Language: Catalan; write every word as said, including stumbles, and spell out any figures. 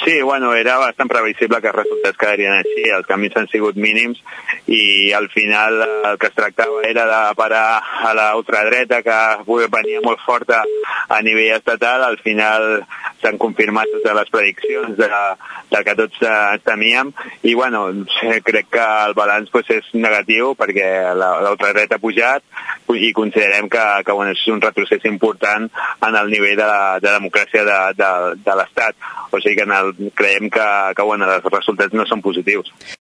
Sí, bueno, era bastant previsible que els resultats quedarien així, els canvis han sigut mínims i al final el que es tractava era de parar a la ultradreta que venia molt forta a nivell estatal. Al final s'han confirmat totes les prediccions de, de que tots eh, temíem i bueno, crec que el balanç pues, és negatiu perquè la, la ultradreta ha pujat i considerem que, que bueno, és un retrocés important en el nivell de, la, de democràcia de, de, de l'Estat. O sigui que en el, creiem que, que bueno, els resultats no són positius.